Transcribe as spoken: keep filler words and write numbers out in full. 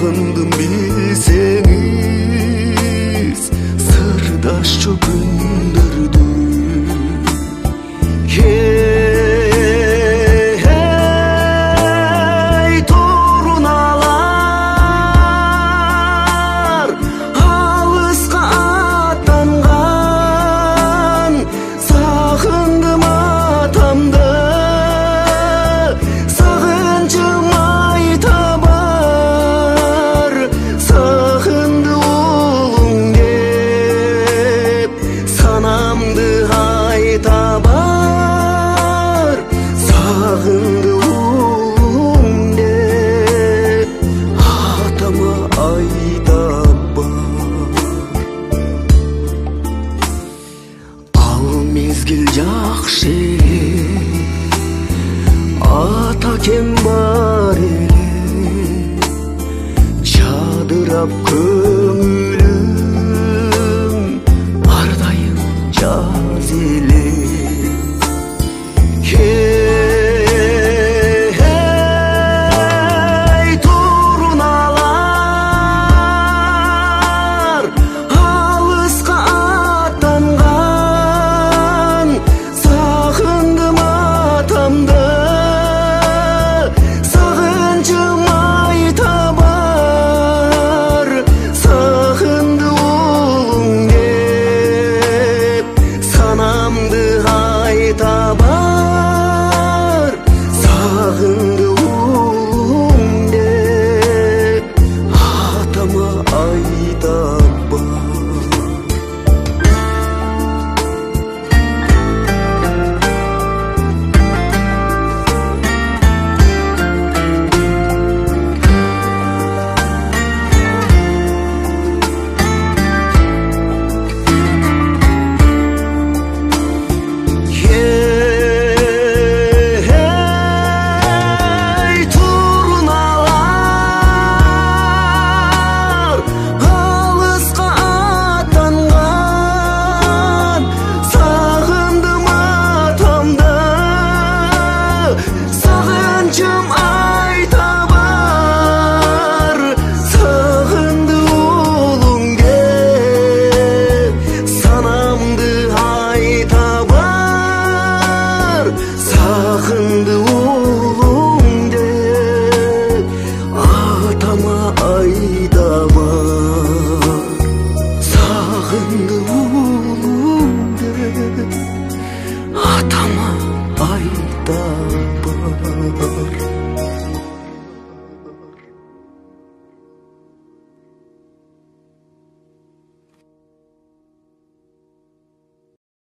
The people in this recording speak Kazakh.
сагындым билсеңиз сырдаштуу күндөрдү. Эй торуналар алыска аттанган, сагындым атамды, сагынчым айта бар, сагынды улуң деп, санамды айта бар, сагынды улуң деп, атама айта бар. Ал мезгил жакшы эле, ата кем бар эле, жадырап көңүлүм ар дайым жаз эле. Эй торуналар алыска аттанган, сагындым атамды, сагынчым айта бар, сагынды улуң деп, санамды айта бар, сагынды улуң деп, атама айта бар. Эй торуналар алыска аттанган, сагындым атамды, сагынчым айта бар, сагынды улуң деп, санамды айта бар, сагынды